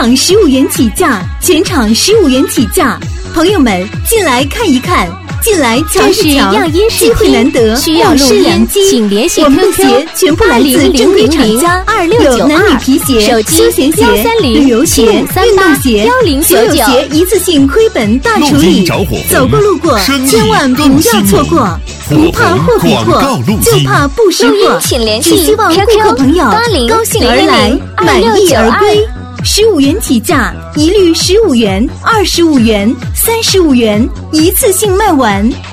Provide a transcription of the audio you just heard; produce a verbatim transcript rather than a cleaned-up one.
场十五元起价，全场十五元起价。朋友们，进来看一看，进来瞧一瞧，机会难得， 需要录音，请联系 Q Q 我们的鞋全部来自正规厂家， 二六九二， 有男女皮鞋、 手机休闲鞋、 幺三零旅游鞋、运动鞋、 幺零九九， 所有鞋一次性亏本大处理，走过路过千万不要错过，不怕货比货，就怕不识货，只希望顾客朋友高兴而来，满意而归。十五元起价，一律十五元、二十五元、三十五元，一次性卖完。